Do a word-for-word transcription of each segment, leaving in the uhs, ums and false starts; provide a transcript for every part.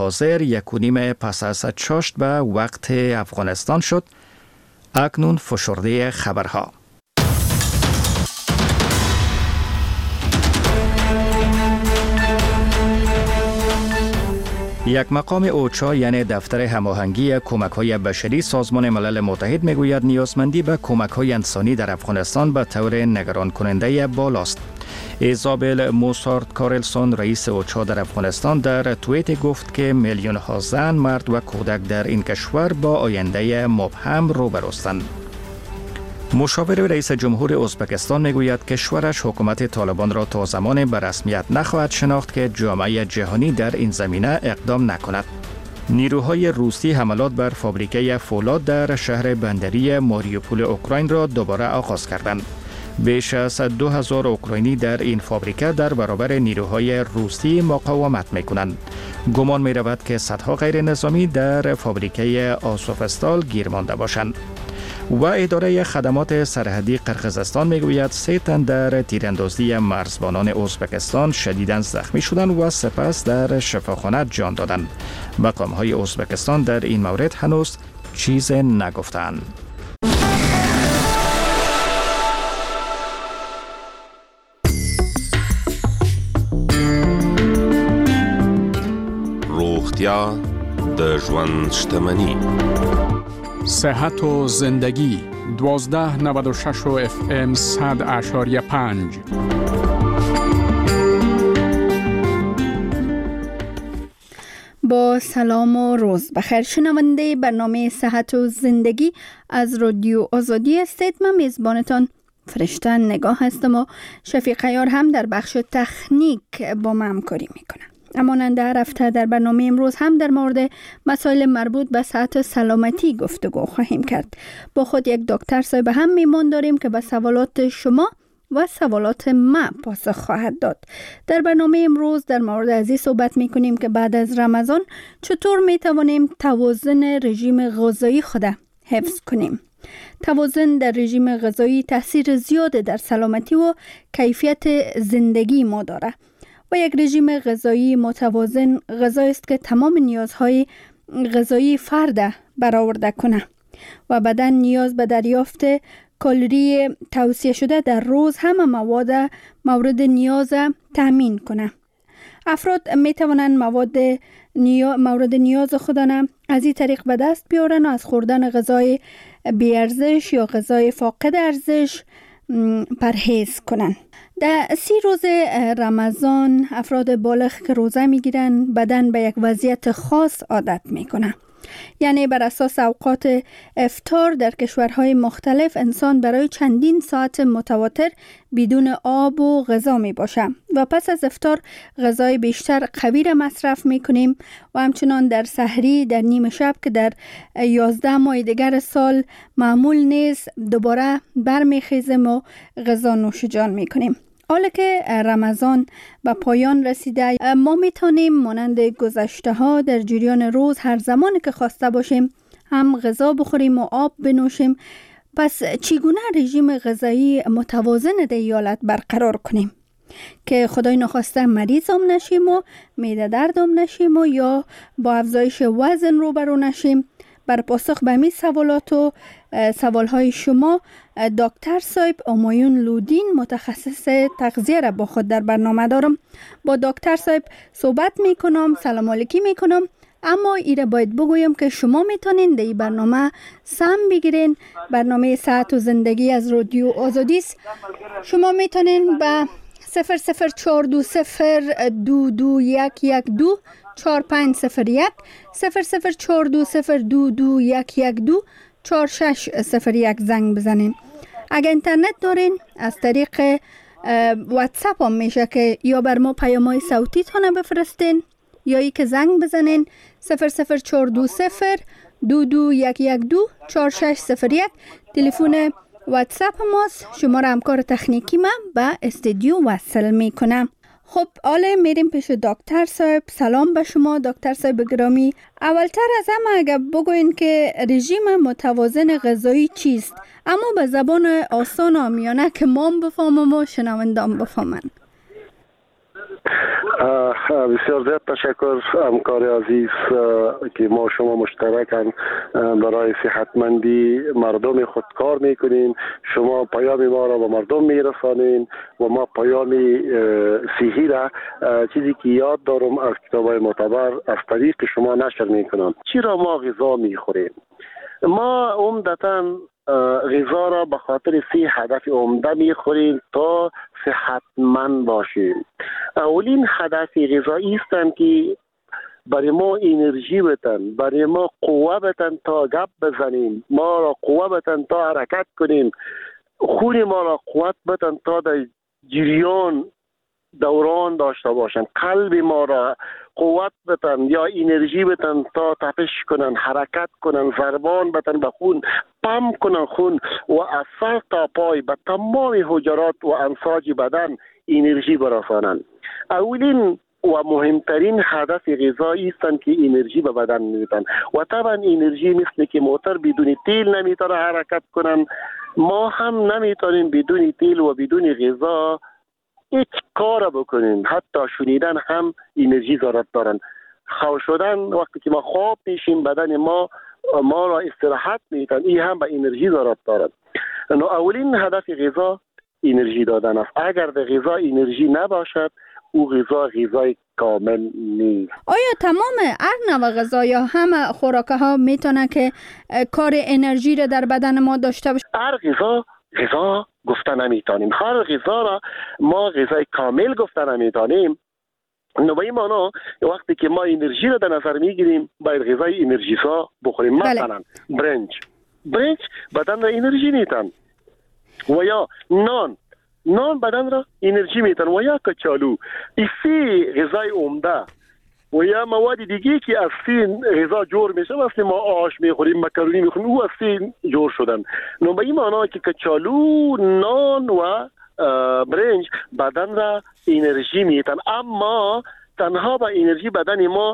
حاضر یک و نیم پس از چاشت به وقت افغانستان شد. اکنون فشرده خبرها. یک مقام اوچا یعنی دفتر هماهنگی کمک‌های بشری سازمان ملل متحد میگوید نیازمندی به کمک‌های انسانی در افغانستان به طور نگران کننده بالاست. ایزابل موسارد کارلسون رئیس اوچا در افغانستان در توییت گفت که میلیون ها زن، مرد و کودک در این کشور با آینده مبهم روبروستند. مشاور رئیس جمهور ازبکستان میگوید کشورش حکومت طالبان را تا زمان به رسمیت نخواهد شناخت که جامعه جهانی در این زمینه اقدام نکند. نیروهای روسی حملات بر فابریکه فولاد در شهر بندری ماریوپول اوکراین را دوباره آغاز کردند. بیش از دو هزار اوکراینی در این فابریکه در برابر نیروهای روسی مقاومت میکنند. گمان می رود که صدها غیر نظامی در فابریکه آسوفستال گیر مانده باشند. و اداره خدمات سرحدی قرقیزستان میگوید سه تن در تیراندازی مرزبانان ازبکستان شدیداً زخمی شدند و سپس در شفاخانه جان دادند. مقام‌های ازبکستان در این مورد هنوز چیز نگفتند. روغتیا د ژوند شتمني. صحت و زندگی دوازده نود و شش و اف ام صد اشاریه پنج. با سلام و روز بخیر شنونده برنامه صحت و زندگی از رادیو آزادی هستید. من میزبانتان فرشته نگاه هستم و شفیق عیار هم در بخش تکنیک با ما همکاری میکنه. همانند هر هفته در برنامه امروز هم در مورد مسائل مربوط به صحت و سلامتی گفتگو خواهیم کرد. با خود یک دکتر صاحب هم میمون داریم که به سوالات شما و سوالات ما پاسخ خواهد داد. در برنامه امروز در مورد از این صحبت میکنیم که بعد از رمضان چطور میتوانیم توازن رژیم غذایی خود حفظ کنیم. توازن در رژیم غذایی تاثیر زیاد در سلامتی و کیفیت زندگی ما داره. و یک رژیم غذایی متوازن غذایی است که تمام نیازهای غذایی فرد برآورده کنه و بدن نیاز به دریافت کالری توصیه شده در روز همه مواد مورد نیاز تامین کنه. افراد می توانند مواد نیا... مورد نیاز خودانه از این طریق به دست بیارن و از خوردن غذای بی ارزش یا غذای فاقد ارزش پرهیز کنن. در سی روز رمضان افراد بالغ که روزه میگیرن بدن به یک وضعیت خاص عادت میکنه. یعنی بر اساس اوقات افطار در کشورهای مختلف انسان برای چندین ساعت متواتر بدون آب و غذا می باشه و پس از افطار غذای بیشتر قوی را مصرف می کنیم و همچنان در سحری در نیمه شب که در یازده ماه دیگر سال معمول نیست دوباره برمی خیزیم و غذا نوش جان می کنیم. حالا که رمضان به پایان رسیده ما میتونیم مانند گذشته ها در جریان روز هر زمانی که خواسته باشیم هم غذا بخوریم و آب بنوشیم. پس چگونه رژیم غذایی متوازن در این حالت برقرار کنیم که خدای نخواسته مریض هم نشیم و معده درد هم نشیم و یا با افزایش وزن روبرو نشیم؟ بر پاسخ به همین سوالات و سوالهای شما دکتر صاحب همایون لودین متخصص تغذیه را با خود در برنامه دارم. با دکتر صاحب صحبت میکنم، سلام علیکی میکنم. اما ایره باید بگویم که شما میتونین در این برنامه سهم بگیرین. برنامه صحت و زندگی از رادیو آزادی است. شما میتونین به صفر صفر چهار دو صفر دو دو یک یک دو چهار پنج صفر یک صفر صفر چهار دو صفر دو دو یک یک دو چهار شش صفر یک زنگ بزنین. اگر اینترنت دارین از طریق واتساپ هم میشه که یا بر ما پیام‌های صوتی تونه بفرستین یا ای که زنگ بزنین صفر صفر چهار دو صفر دو دو یک یک دو چهار شش صفر یک. تلفن واتساپ ماست. شما را همکار تکنیکی من به استودیو وصل میکنم. خب حالا میریم پیش دکتر صاحب. سلام به شما دکتر صاحب گرامی. اولتر از همه اگر بگوین که رژیم متوازن غذایی چیست، اما به زبان آسان و عامیانه که ما بفهمم و شنوندگان بفهمن. بسیار زیاد تشکر همکار عزیز که ما شما مشترکن برای صحتمندی مردم خود کار میکنین. شما پیام ما را به مردم میرسانین و ما پیام صحی را چیزی که یاد دارم از کتابای معتبر از طریق شما نشر میکنم. چرا ما غذا میخوریم؟ ما عمدتاً غذا را به خاطر سی هدف عمده میخوریم تا صحتمند باشیم. اولین هدف غذایی است که برای ما انرژی بتن، برای ما قوه بتن تا گپ بزنیم، ما را قوه بتن تا حرکت کنیم، خون ما را قوت بتن تا در جریان دوران داشته باشن، قلب ما را قوت بتن یا انرژی بتن تا تپش کنن، حرکت کنن، ضربان بتن به خون، پمپ کنن خون و از سر تا پای به تمام حجرات و انساج بدن انرژی برسانند. اولین و مهمترین هدف غذایی است که انرژی به بدن میدن و طبعا انرژی مثل که موتور بدون تیل نمیتونه حرکت کنن، ما هم نمیتونیم بدون تیل و بدون غذا هیچ کار بکنیم. حتی شنیدن هم انرژی ضرورت دارن. خواب شدن وقتی که ما خواب میشیم بدن ما ما را استراحت میدن، این هم به انرژی ضرورت دارد. نو اولین هدف غذا انرژی دادن است. اگر در غذا انرژی نباشد او غذا غذای کامل نیست. آیا تمام هر نوع غذا یا همه خوراک ها میتونه که کار انرژی را در بدن ما داشته باشه؟ هر غذا غذا گفته نمیتونیم. هر غذا را ما غذای کامل گفته نمیتونیم. نو به این معنا وقتی که ما انرژی را در نظر میگیریم باید غذای انرژیسا بخوریم. بله. مثلا برنج برنج بدن را انرژی میتن و یا نان نان بدن را انرژی میتن و یا کچالو. این سی غذای عمده و یا مواد دیگه که از سی غذا جور میشه، مثل ما آش میخوریم، مکرونی میخوریم، او از سی جور شدن. نو به این معنا که کچالو، نان و برنج بدن را انرژی میتن، اما تنها با انرژی بدن ما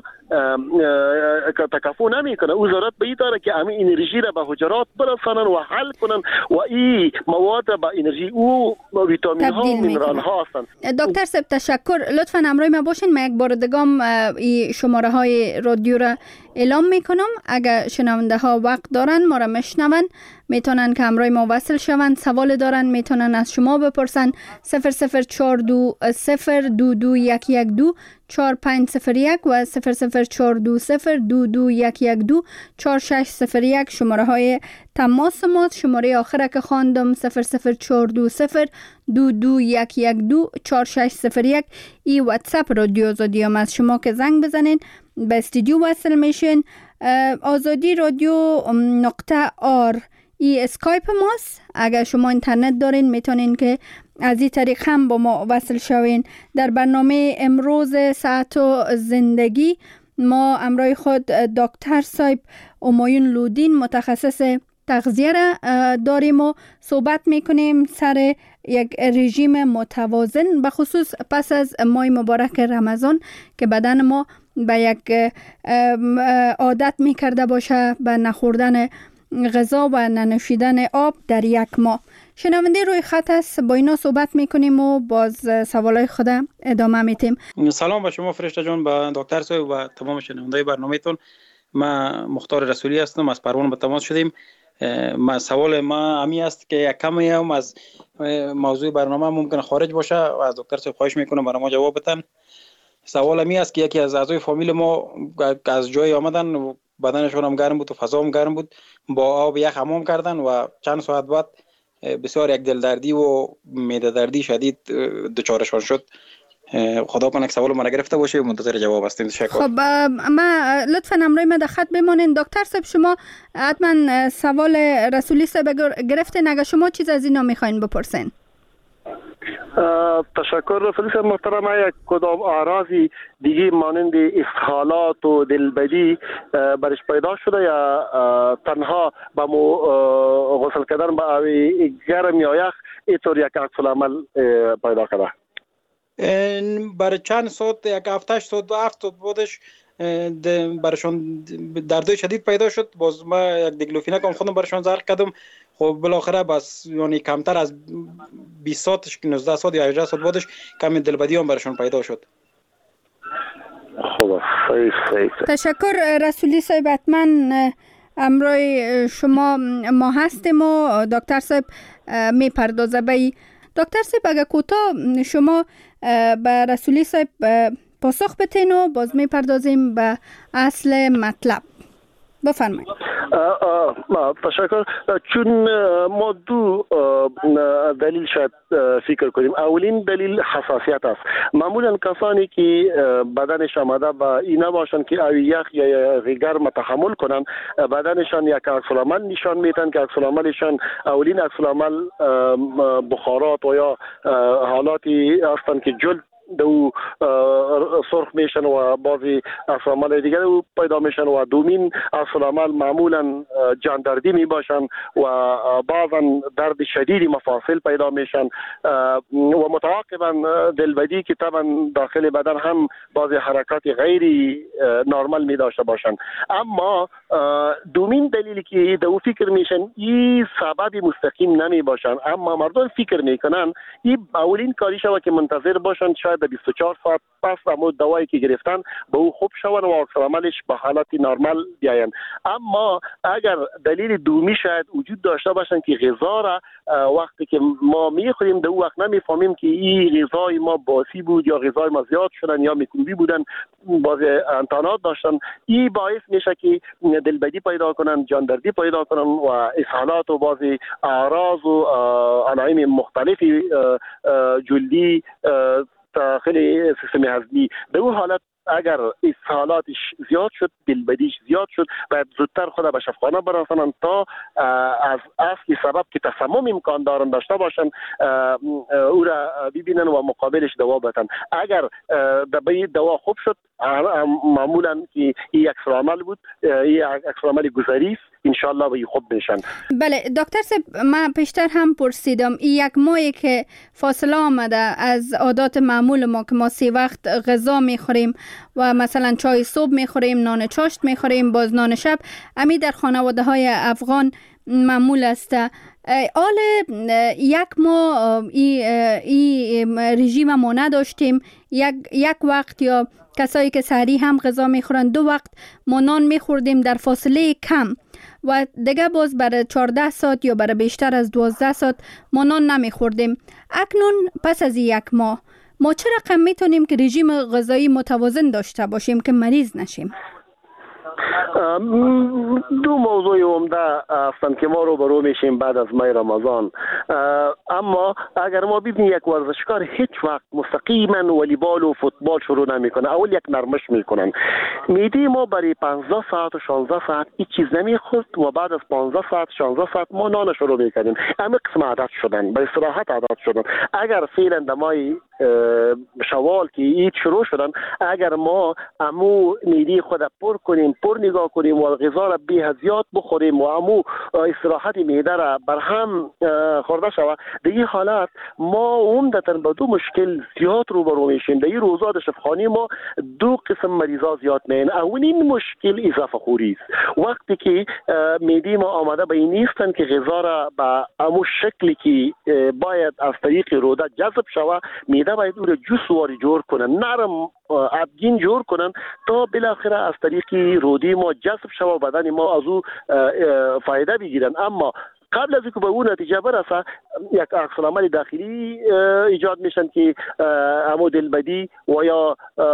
تکفو نمیکنه. او ضرورت به این داره که همین انرژی را به حجرات برسانن و حل کنن و این مواد را به انرژی او ویتامین ها و مینرال ها هستند. دکتر صاحب تشکر. لطفا همراه ما باشین. من یک بار دگام این شماره های رادیو را اعلام میکنم. اگر شنونده ها وقت دارن ما را مشنون میتونن که همراه ما وصل شون. سوال دارن میتونن از شما بپرسن. صفر صفر چهار دو صفر دو دو یک یک دو چهار پنج صفر یک و صفر صفر چهار دو صفر دو دو یک یک دو چهار شش صفر یک شماره های تماس ما. شماره آخر که خواندم صفر صفر چهار دو صفر دو دو یک یک دو چهار شش صفر یک. ای واتساپ رادیو آزادی هم از شما که زنگ بزنین به استودیو وصل میشین. آزادی رادیو نقطه آر ای اسکایپ ماست. اگر شما اینترنت دارین میتونین که از این طریق هم با ما وصل شوین. در برنامه امروز صحت و زندگی ما امروز خود دکتر صاحب همایون لودین متخصص تغذیه را داریم و صحبت میکنیم سر یک رژیم متوازن، به خصوص پس از ماه مبارک رمضان که بدن ما به یک عادت میکرده باشه به نخوردن غذا و ننوشیدن آب در یک ماه. شنونده روی خط است، با اینا صحبت میکنیم و باز سوالای خود ادامه میتیم. سلام به شما فرشته جان، به دکتر صاحب و تمام شنونده برنامه‌تون. من مختار رسولی هستم، از پروان به تماس شدیم. ما سوال ما همی است که یک کمی هم از موضوع برنامه ممکن خارج باشه و از دکتر صاحب خواهش میکنم برای ما جواب بدن. سوال همی است که یکی از اعضای فامیل ما از جای آمدن، بدنشون هم گرم بود و فضا هم گرم بود، با آب یخ حمام کردن و چند ساعت بعد بسیار یک دل دردی و معده دردی شدید دچارشان شد. خدا کنه که سوال ما نگرفته باشه، منتظر جواب هستیم. تشکر. خب ما لطفا همراه ما در خط بمانید. دکتر صاحب شما حتما سوال رسولی صاحب گرفتین، اگر شما چیز از اینا میخواین بپرسین. تشکر رسولی صاحب محترم. یک کدام اعراضی دیگه مانند اسهالات و دلبدی برش پیدا شده یا تنها با مو غسل کردن با آب گرم یا یخ اینطور یک عکس العمل پیدا کرده؟ برای چند ساعت، یک هفتهش ساعت و هفت ساعت بودش برشان دردای شدید پیدا شد. باز ما یک دیکلوفیناک هم خودم برشان زرق کردم، خب بالاخره بس یعنی کمتر از بیست ساعت نوزده ساعت یا هجده ساعت بعدش کمی دلبدی هم برشون پیدا شد. خوب صحیح صحیح. تشکر رسولی صاحب. حتما امروز شما ما هستیم و دکتر صاحب می پردازه به دکتر صاحب. اگر کوتاه شما به رسولی صاحب پاسخ بتین و باز می پردازیم به اصل مطلب. بفرمایید. تشکر. چون ما دو دلیل شاید فکر کنیم. اولین دلیل حساسیت است. معمولا کسانی که بدنش آماده به این نباشند که او یخ یا گرم تحمل کنند، بدنشان یک عکس العمل نشان میدن که عکس العملشان اولین عکس العمل بخارات و یا حالاتی هستند که جلد دو سرخ میشن و بعضی عکس‌العمل دیگر پیدا میشن و دومین عکس‌العمل معمولا جاندردی می باشن و بعضا درد شدید مفاصل پیدا میشن و متعاقبا دلبدی که طبعا داخل بدن هم بعضی حرکات غیر نرمال می داشته باشن. اما دومین دلیلی که دو فکر میشن این سبب مستقیم نمی باشن، اما مردم فکر میکنن این اولین کاری شوه که منتظر باشن شاید بیست و چهار ساعت پس اما دوایی که گرفتن به او خوب شون و عکس‌العملش به حالت نرمال بیاین. اما اگر دلیل دومی شاید وجود داشته باشن که غذا را وقتی که ما میخوریم در وقت نمیفهمیم که این غذای ما باسی بود یا غذای ما زیاد شدن یا میکروبی بودن، باز انتانات داشتن، این باعث میشه که دلبدی پیدا کنن، جاندردی پیدا کنن و اسهالات و بعضی اعراض و علائم مختلفی جلدی داخل سیستم هضمی. در اون حالت اگر اسهالاتش زیاد شد، دلبدیش زیاد شد، باید زودتر خود به شفاخانه برسانند تا از اصلی سبب که تسمم امکان دارن داشته باشن او را ببینن و مقابلش دوا بدن. اگر دبی دوا خوب شد معمولا که این یک عکس‌العمل بود، این عکس‌العمل گذری است، انشالله به خوب بشن. بله دکتر صاحب، من پیشتر هم پرسیدم این یک ماهی که فاصله آمده از عادات معمول ما که ما سی وقت غذا میخوریم و مثلا چای صبح میخوریم، نان چاشت میخوریم، باز نان شب، امی در خانواده های افغان معمول است. آل یک ما ای, ای رژیم ما نداشتیم، یک, یک وقت یا کسایی که سحری هم غذا میخورن دو وقت ما نان میخوردیم در فاصله کم و دیگه باز برای چهارده ساعت یا برای بیشتر از دوازده ساعت ما نان نمیخوردیم. اکنون پس از یک ماه ما چه رقم میتونیم که رژیم غذایی متوازن داشته باشیم که مریض نشیم؟ دو موضوع عمده هستند که ما رو برو میشیم بعد از ماه رمضان. اما اگر ما ببینیم یک ورزشکار هیچ وقت مستقیما والیبال و فوتبال شروع نمیکنه، اول یک نرمش میکنن، میدی ما برای پانزده ساعت و شانزده ساعت هیچ چیز نمیخورد و بعد از پانزده ساعت شانزده ساعت ما نان شروع میکنیم. همه قسم عادت شدن، به استراحت عادت شدن. اگر فعلا دمای شوال که عید شروع شدن، اگر ما امو میدی خود پر کنیم، پر نگاه کنیم و غذا را بی زیاد بخوریم و امو استراحت معده را برهم خورده شود، در این حالت ما عمدتاً با دو مشکل زیاد روبرو میشیم. در این روزا در شفاخانه ما دو قسم مریضا زیاد میان. اولین مشکل اضافه خوری است. وقتی که معده ما آماده به این نیستن که غذا را به امو شکلی که باید از طریق روده جذب شود، معده باید او را جوسواری جور کنن، نرم ابگین جور کنن تا بالاخره از طریق رودی ما جذب شود و بدن ما از او فایده بگیرن. اما قبل از اینکه به اون نتیجه برسه یک عکس‌العمل داخلی ایجاد میشن که همو دلبدی و یا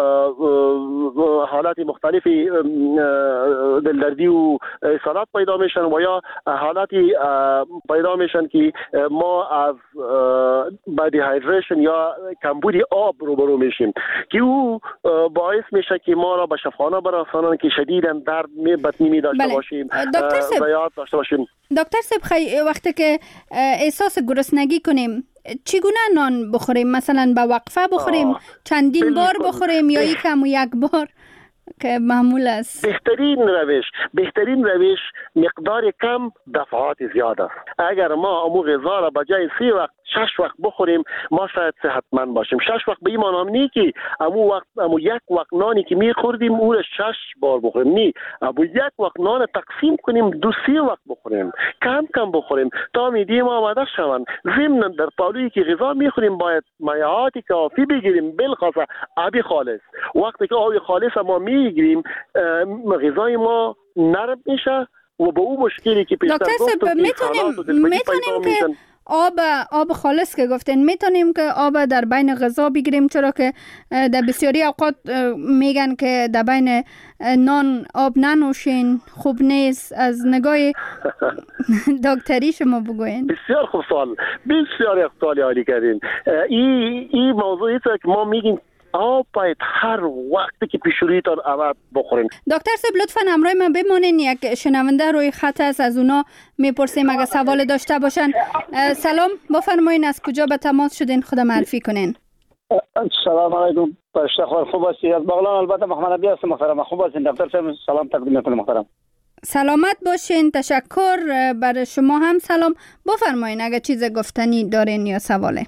حالات مختلفی دلدردی و اسهالات پیدا میشن و یا حالاتی پیدا میشن که ما از بعد هایدریشن یا کمبود آب روبرو میشیم که او باعث میشه که ما را به شفاخانه برسانن که شدیداً درد می بطنی می داشته باشیم، ضیاعات داشته باشیم. دکتر صاحب، وقتی که احساس گرسنگی کنیم چگونه نان بخوریم؟ مثلا با وقفه بخوریم، چندین بار بخوریم یا یکم و یک بار که معمول است؟ بهترین روش بهترین روش مقدار کم دفعات زیاد است. اگر ما امو غذا را بجای سی وقت شش وقت بخوریم ما شاید صحتمند باشیم. شش وقت به این معنی نی که امو وقت امو یک وقت نانی که میخوردیم او را شش بار بخوریم، نی، امو یک وقت نان تقسیم کنیم دو سه وقت بخوریم، کم کم بخوریم تا میدی ما آماده شوند. ضمن در پالویی که غذا میخوریم باید مایعات کافی بگیریم، بالخاصه آب خالص. وقتی که آب خالص ما میگیریم غذای ما نرم میشه و به اون مشکلی که پیشتر گفتم میتونیم میتونیم که آب آب خالص که گفتین میتونیم که آب در بین غذا بگیریم، چرا که در بسیاری اوقات میگن که در بین نان آب ننوشین خوب نیست. از نگاه دکتری شما بگوین. بسیار خوب سوال، بسیار سوالی عالی کردین. این این موضوعی است که ما میگیم آب باید هر وقتی که پیش رویتان آمد بخورین. دکتر صاحب لطفاً همراه من بمانین، یک شنونده روی خط است، از اونا میپرسیم اگه سوال داشته باشن. سلام، بفرمایین از کجا به تماس شدین، خودم معرفی کنین. سلام علیکم، پشتخوار خوب هستی؟ از بغلان البته محمد عبی هستم محترم. خوب هستین دکتر صاحب؟ سلام تقدیم میکنم محترم. سلامت باشین، تشکر. برای شما هم سلام. بفرمایین اگه چیز گفتنی دارین یا سواله.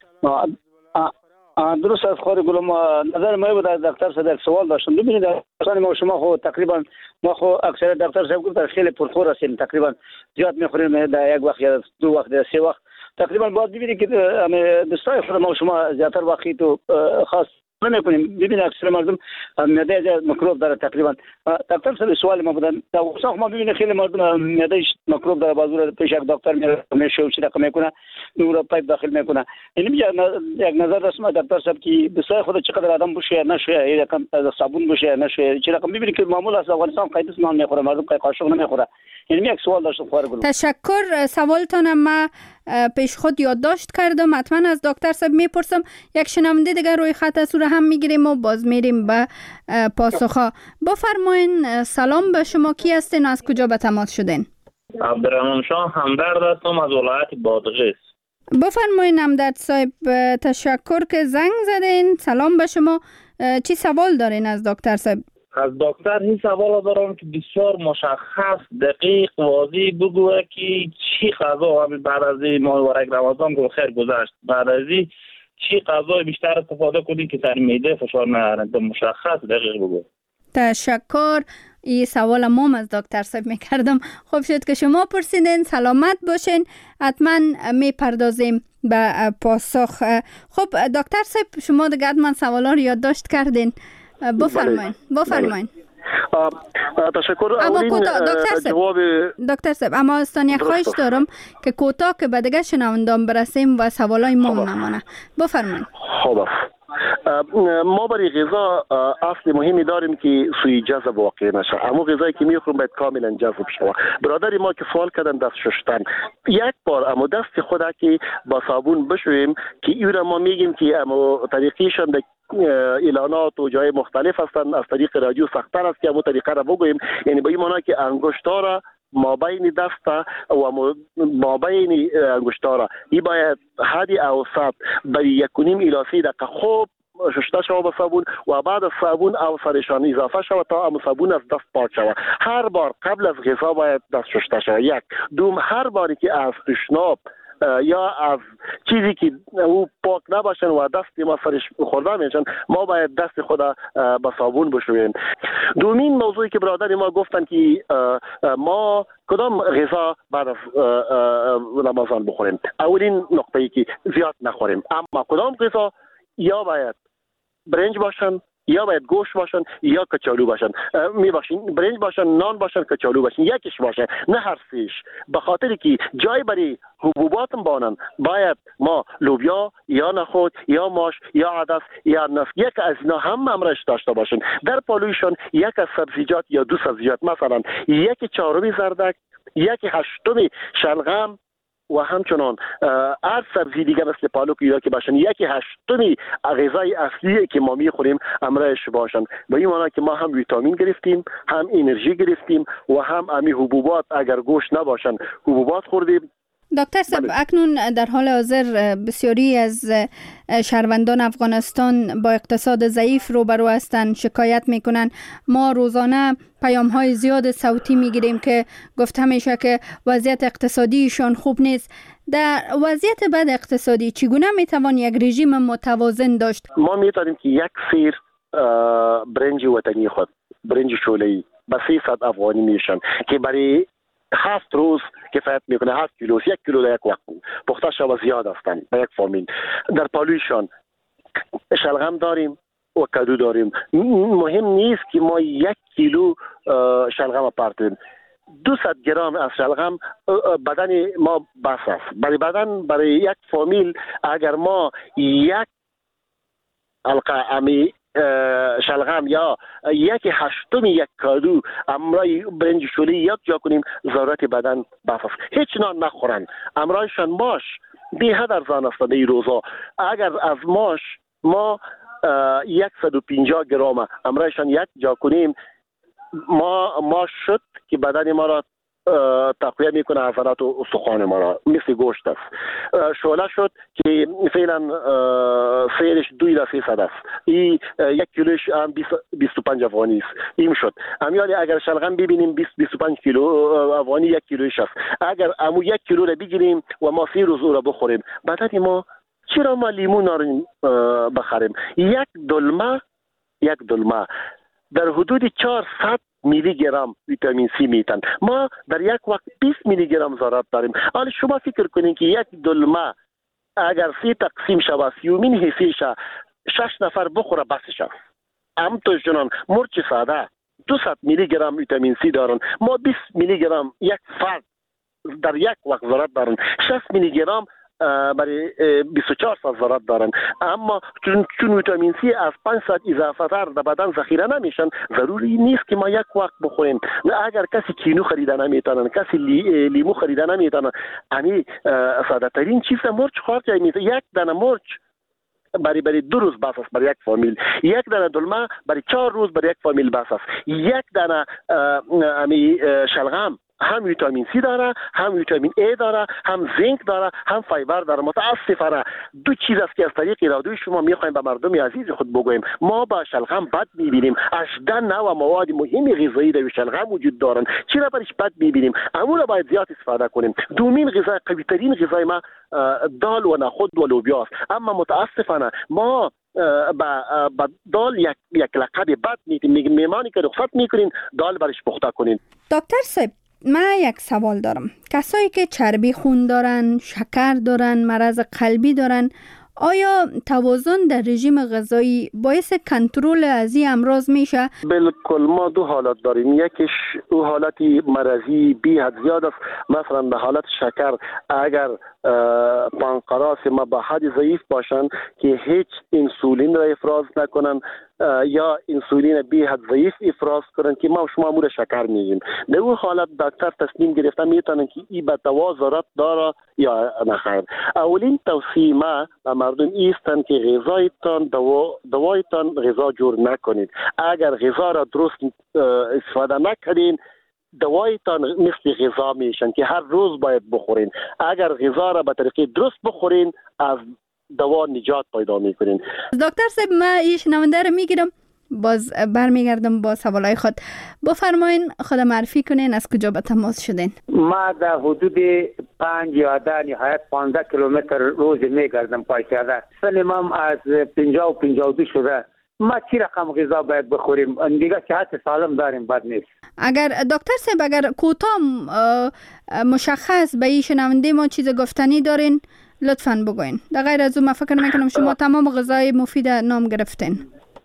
درست از خواهر گلم، نظر ما بود دکتر صاحب یک سوال داشتم. ببینید اصلا ما شما خو تقریبا ما خو اکثر دکتر صاحب گفت خیلی پرخور هستیم، تقریبا زیاد میخوریم در یک وقت یا دو وقت یا سه وقت. تقریبا باید ببینید که دوستای خود ما شما زیادتر وقتی تو خاص نمیکنیم. ببینید اکثر مردم معده میکروب داره تقریبا. دکتر صاحب سوال ما بودن در وساخ ما ببینید خیلی مردم معدهش میکروب داره، بازو پیش یک دکتر میره میشه و چی رقم میکنه نور پایپ داخل میکنه. یعنی یک نظر رسما دکتر صاحب که دوستای خود چقدر آدم بشه نشه، یک رقم صابون بشه نشه، چی رقم ببینید که معمول است افغانستان قید اسمان میخوره، مردم قید قاشق نمیخوره. یعنی یک سوال داشتم خواهر گل. تشکر. سوالتون ما پیش خود یادداشت کردم، حتما از دکتر صاحب میپرسم. یک شنونده دیگر روی خط است، رو هم میگیریم و باز میریم به پاسخها. بفرمایین. سلام به شما، کی هستین، از کجا به تماس شدین؟ عبدالرحمن شاه همدرد هستم از ولایت بادغیس. بفرمایین همدرد صاحب، تشکر که زنگ زدین. سلام به شما. چی سوال دارین از دکتر صاحب؟ از دکتر این سوال دارم که بسیار مشخص دقیق واضح بگوه که چی غذا همین بعد از این ماه مبارک رمضان گل خیر گذشت، بعد از این چی غذای بیشتر استفاده کنیم که سر معده فشار نیاره؟ مشخص دقیق بگو. تشکر. این سوال ما از دکتر صاحب میکردم، خوب شد که شما پرسیدین. سلامت باشین، حتما میپردازیم به پاسخ. خب دکتر صاحب شما دیگه حتما سوالا رو یادداشت کردین، بفرمایین بفرمایین. تشکر. اما کوتاه دکتر صاحب، جواب دکتر صاحب اما استان یک خواهش دارم که کوتاه که به دیگه شنوندان برسیم و سوالای ما نمونه. بفرمایین. خب ما برای غذا اصل مهمی داریم که سوی جذب واقع نشه. اما غذایی که میخوریم باید کاملا جذب شود. برادری ما که سوال کردن دست شستن، یک بار اما دست خود که با صابون بشویم که این را ما میگیم که اما طریقیشان در اعلانات و جای مختلف هستند، از طریق رادیو سخت‌تر است که اما طریقه را بگوییم. یعنی به این معنی که انگشتا را ما بین دست و ما بین انگشتا را این باید حد اوسط برای یک و نیم الی سه دقیقه خوب شسته شود با صابون و بعد از صابون اوسطشان اضافه شود تا اما صابون از دست پاک شود. هر بار قبل از غذا باید دست شسته شود. یک دوم هر باری که از تشناب یا از چیزی که او پاک نباشن و دست ما سرش خورده میشن ما باید دست خود با صابون بشوییم. دومین موضوعی که برادر ما گفتن که ما کدام غذا بعد از رمضان بخوریم، اولین نقطه ای که زیاد نخوریم، اما کدام غذا یا باید برنج باشن یا باید گوشت باشن یا کچالو باشن. می باشین برنج باشن، نان باشن، کچالو باشن، یکیش باشه نه هر سیش. به خاطر که جای برای حبوبات بانن باید ما لوبیا یا نخود یا ماش یا عدس یا نفت یک از اینا هم امرش داشته باشن. در پالویشون یک از سبزیجات یا دو سبزیجات، مثلا یک چهارمی زردک، یک هشتمی شلغم و همچنان هر سبزی دیگه مثل پالو یا که باشن یک هشتمی غذای اصلی که ما میخوریم امرش باشن. به این معنی که ما هم ویتامین گرفتیم، هم انرژی گرفتیم و هم امی حبوبات، اگر گوشت نباشن حبوبات خوردیم. دکتر صاحب، اکنون در حال حاضر بسیاری از شهروندان افغانستان با اقتصاد ضعیف روبرو هستند، شکایت میکنن. ما روزانه پیام های زیاد صوتی میگیریم که گفته میشه که وضعیت اقتصادیشان خوب نیست. در وضعیت بد اقتصادی چگونه میتوان یک رژیم متوازن داشت؟ ما میتونیم که یک سیر برنج وطنی خود، برنج شوله‌ای به سیصد افغانی میشن که برای هفت روز کفایت میکنه. هفت کیلو، یک کیلو در یک وقت پخته شود زیاد هستند به یک فامیل. در پالویشان شلغم داریم و کدو داریم. مهم نیست که ما یک کیلو شلغم پرتیم. دویست گرم از شلغم بدن ما بس است. برای بدن، برای یک فامیل اگر ما یک حلقه امی شلغم یا یک هشتم یک کادو امرای برنج شوله یک جا کنیم، ضرورت بدن بس است. هیچ نان نخورن، امرایشان ماش بی حد ارزان است. در این روزا اگر از ماش ما صد و پنجاه گرم امرایشان یک جا کنیم، ما ماش شد که بدن ما را تقویه میکنه، عضلات و استخوان ما را، مثل گوشت است. شوله شد که فعلا سیرش دوی دا سیصد است. این یک کیلوش هم بیست و پنج افغانی است. این شد. امیالی اگر شلغم ببینیم بیست بیست و پنج کیلو افغانی یک کیلوش است. اگر امو یک کیلو را بگیریم و ما سی روز او را بخوریم، بدن ما چرا ما لیمون نارنج بخریم؟ یک دلمه یک دلمه در حدود چهارصد میلی گرم ویتامین سی میتن. ما در یک وقت بیست میلی گرم ضرورت داریم. حالا شما فکر کنین که یک دلمه اگر سی تقسیم شود، سیومین حصیش شش نفر بخوره بسش است. همطور چنان مرچ ساده دویست میلی گرم ویتامین سی دارن، ما بیست میلی گرم یک فرد در یک وقت ضرورت دارن. شصت میلی گرم برای بیست و چهار ساعت ضرورت دارن. اما چون چون ویتامین سی از پنج ساعت اضافه تر در بدن ذخیره نمیشن، ضروری نیست که ما یک وقت بخوریم. اگر کسی کینو خریده نمیتونن، کسی لی، لیمو خریده نمیتونن، یعنی ساده ترین چیز مرچ خورد میشه. یک دانه مرچ برای برای دو روز بس است برای یک فامیل. یک دانه دلمه برای چهار روز برای یک فامیل بس است. یک دانه امی شلغم هم ویتامین سی داره، هم ویتامین ای داره، هم زینک داره، هم فایبر داره. متاسفانه دو چیز است که از طریق رادیوی شما میخوایم به مردم عزیز خود بگوییم. ما با شلغم بد میبینیم. هجده نوع مواد مهم غذایی در شلغم وجود دارن. چرا برش بد میبینیم؟ امون را باید زیاد استفاده کنیم. دومین غذا، قوی ترین غذای ما دال و نخود و لوبیا است. اما متاسفانه ما با با دال یک یک لقب بد میدیم. میگیم میمانی که رخصت میکنین دال برش پخته کنین. دکتر صاحب، من یک سوال دارم. کسایی که چربی خون دارن، شکر دارن، مرض قلبی دارن، آیا توازن در رژیم غذایی باعث کنترل از این امراض میشه؟ بالکل. ما دو حالت داریم. یکیش او حالتی مرضی بی حد زیاد است. مثلا به حالت شکر اگر پانکراس ما به حد ضعیف باشن که هیچ انسولین را افراز نکنن یا انسولین بی حد ضعیف افراز کنن که ما شما مور شکر میگیم، در اون حالت دکتر تصمیم گرفته میتونن که این به دوا ضرورت داره یا نخیر. اولین توصیه ما به مردم ایستن که غذایتان دوا دوایتان غذا جور نکنید. اگر غذا را درست استفاده نکنین دوایتان مثل غذا میشن که هر روز باید بخورین. اگر غذا را به طریق درست بخورین از دوا نجات پیدا میکنین. دکتر صاحب، من این شنونده رو میگیرم، باز برمیگردم با سوالای خود. بفرمایین خود معرفی کنین، از کجا به تماس شدین؟ ما در حدود پنج یا ده نهایت پانزده کیلومتر روز میگردم پایکاده. سنم از پنجاه و پنجاه و دو شده. ما چی رقم غذا باید بخوریم؟ دیگه صحت سالم داریم، بد نیست. اگر دکتر صاحب اگر کوتاه مشخص به این شنونده ما چیز گفتنی دارین لطفاً بگوین. در غیر از اون من فکر میکنم شما تمام غذای مفید نام گرفتین.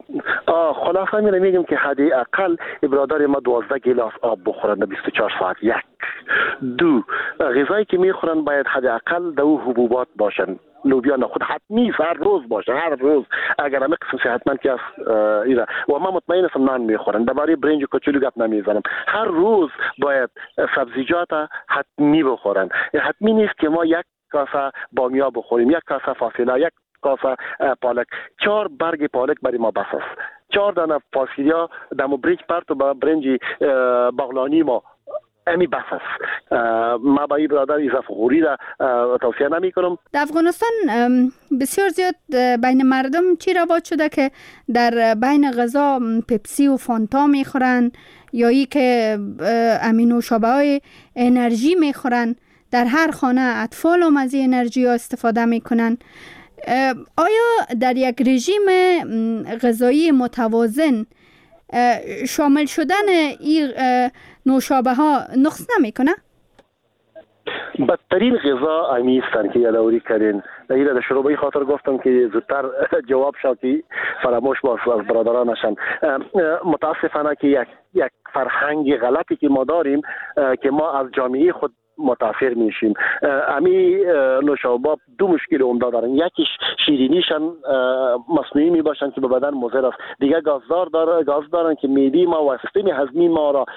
خلاصه می میگم که حدی اقل برادر ما دوازده گلاس آب بخورن در بیست و چهار ساعت. یک دو غذایی که میخورن باید حدی اقل دو حبوبات باشن. لوبیا نخود حتمی هر روز باشه، هر روز. اگر همه قسم صحتمند که است ایره و ما مطمئن هستم نان میخورن. درباره برنج و کوچولو گپ نمیزنم. هر روز باید سبزیجات حتمی بخورن. حتمی نیست که ما یک کاسه بامیه بخوریم، یک کاسه فاصله، یک کاسه پالک. چهار برگ پالک برای ما بس است. چهار دانه فاصله دمو برنج پرت و برنج بغلانی ما امی بس است. ما با این برادر اضافه خوری را توصیه نمی کنم. در افغانستان بسیار زیاد بین مردم چی رواج شده که در بین غذا پپسی و فانتا میخورن یا ای که امین نوشابه های انرژی میخورن. در هر خانه اطفال هم از این انرژی ها استفاده میکنن. آیا در یک رژیم غذایی متوازن شامل شدن این نوشابه ها نقص نمیکنه؟ بدترین غذا امی هستند که یادآوری کردین. اینا در شروع به خاطر گفتم که زودتر جواب شد که فراموش باش از برادرانشان. متاسفانه که یک یک فرهنگ غلطی که ما داریم که ما از جامعه خود متاثر میشیم. امی نوشابه دو مشکل عمده دارن. یکیش شیرینیشان مصنوعی می باشن که به بدن مضر است. دیگه گازدار داره گاز دارن که معده ما و سیستم هضمی ما را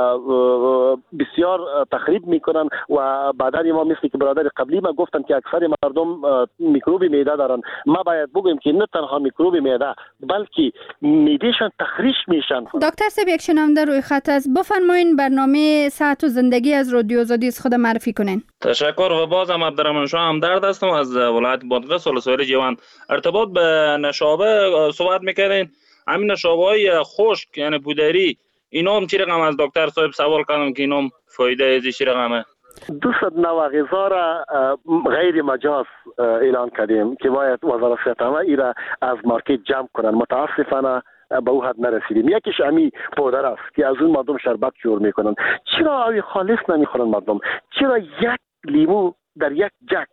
بسیار تخریب میکنن و بدن ما مثل که برادر قبلی ما گفتن که اکثر مردم میکروب معده دارن. ما باید بگیم که نه تنها میکروب معده بلکه معدهشان تخریش میشن. دکتر صاحب یک شنونده روی خط است. بفرمایید برنامه صحت و زندگی از رادیو آزادی خود معرفی کنین. تشکر. و بازم عبدالرحمن شاه همدرد هستم از ولایت بادغیس ولسوالی جوان. ارتباط به نوشابه صحبت میکردین. همین نوشابه های خشک یعنی پودری اینا هم چی رقم از دکتر صاحب سوال کردم که اینا هم فایده ازی چی رقمه؟ دوست نوع غذا را غیر مجاز اعلان کردیم که باید وزارت صحت عامه ای را از مارکت جمع کنن. متاسفانه به او حد نرسیدیم. یکیش امی پودر است که از اون مردم شربت جور میکنن. چرا آوی خالص نمیخورن مردم؟ چرا یک لیمو در یک جک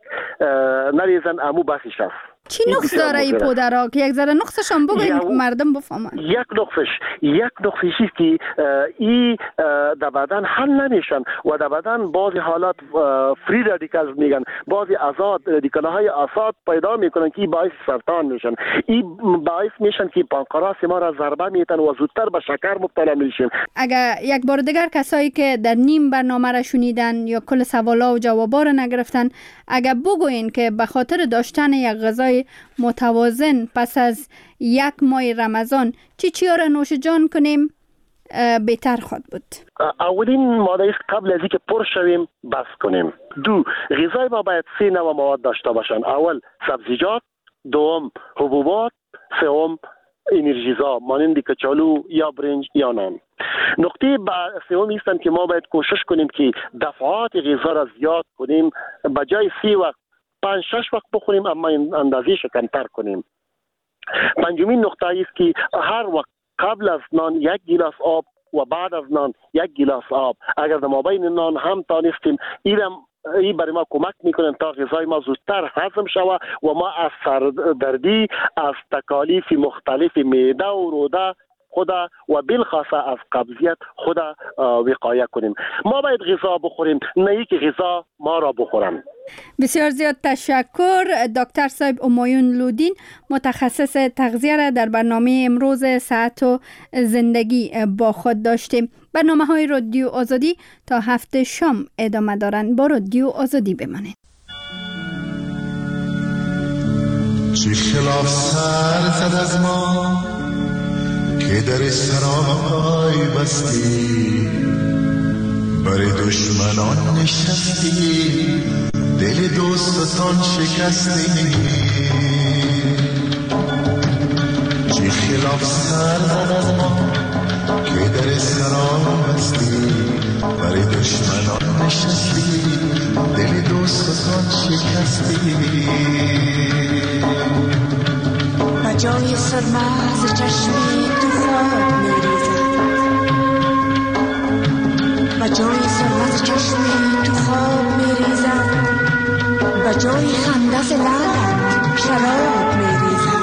نریزن امو بسیش است؟ چی نقص داره این پودرها که یک ذره نقصش هم بگوین مردم بفهمن؟ یک نقصش یک نقصشی که این در بدن حل نمیشن و در بدن بعضی حالات فری رادیکالز میگن، بعضی آزاد رادیکال های آزاد پیدا میکنن که باعث سرطان میشن. این باعث میشن که پانکراس ما را ضربه میتن و زودتر به شکر مبتلا میشیم. اگر یک بار دیگر کسایی که در نیم برنامه را شنیدن یا کل سوالا و جوابا را نگرفتن، اگر بگوین که به خاطر داشتن یک غذای متوازن پس از یک ماه رمضان چی چی را نوش جان کنیم بهتر خود بود؟ اولین ماده است قبل از اینکه پر شویم بس کنیم. دو، غذای ما باید سه نوع مواد داشته باشن. اول سبزیجات، دوم حبوبات، سوم انرژیزا مانند کچالو یا برنج یا نان. نقطه سوم هستند که ما باید کوشش کنیم که دفعات غذا را زیاد کنیم، به جای سی وقت پنج شش وقت بخوریم اما اندازه‌اش کمتر کنیم. پنجمین نقطه است که هر وقت قبل از نان یک گیلاس آب و بعد از نان یک گیلاس آب. اگر در مابین نان هم تانستیم اینم این برای ما کمک میکنه تا غذای ما زودتر هضم شود و ما از سردردی، از تکالیف مختلف معده و روده خدا و بالخاصه از قبضیت خدا وقایه کنیم. ما باید غذا بخوریم، نه اینکه غذا ما را بخورم. بسیار زیاد تشکر. دکتر صاحب همایون لودین متخصص تغذیه را در برنامه امروز صحت و زندگی با خود داشتیم. برنامه های رادیو آزادی تا هفته شام ادامه دارند. با رادیو آزادی بمانید. چه خلاف سر زد از ما که در سرای بستی، برای دشمنان نشستی، دل دوستان شکستی. چه خلاف سر زد از ما که در سرای بستی، برای دشمنان نشستی، دل دوستان شکستی. جای سرماز چشمی تو خواب میریزد، و جای سرماز چشمی تو خواب میریزد، و جای خندت لعلت شراب میریزد.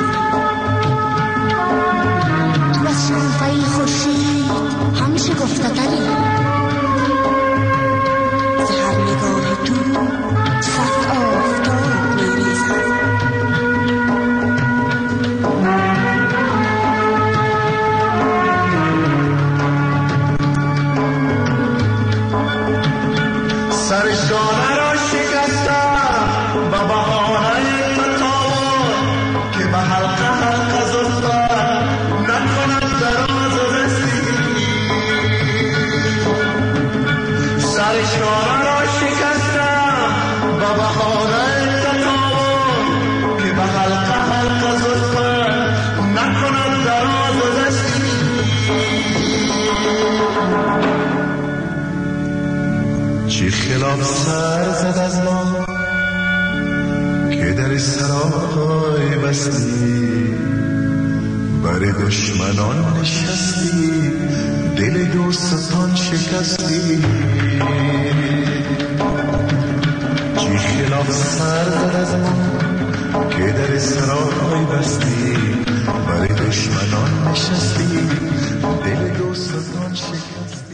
تو از شنفه خورشید هم شگفته تری، زهر نگاه تو صد آفتاب میریزد. سرشانه را شکستم با بهانه تطاول، چاره را شکستم و بهانه انتقام که به حلقه حلقه زلفه نکند دراز و دستی. چی خلاف سر زد از ما که در سرای بستی، بر دشمنان نشستی، دل دوستان شکستی. چی خلاف سر زد از ما که در سرای بستی، بر دشمنان نشستی،